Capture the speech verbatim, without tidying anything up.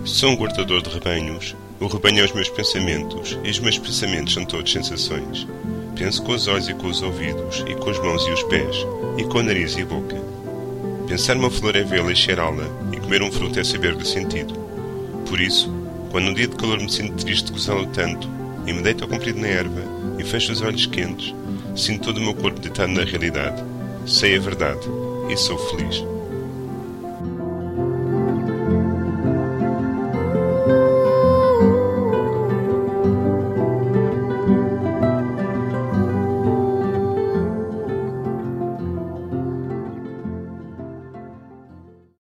Sou um guardador de rebanhos. O rebanho é os meus pensamentos, e os meus pensamentos são todos sensações. Penso com os olhos e com os ouvidos, e com as mãos e os pés, e com o nariz e a boca. Pensar uma flor é vê-la e cheirá-la, e comer um fruto é saber-lhe o sentido. Por isso, quando um dia de calor me sinto triste de gozá-lo tanto, e me deito ao comprido na erva, e fecho os olhos quentes, sinto todo o meu corpo deitado na realidade. Sei a verdade, e sou feliz.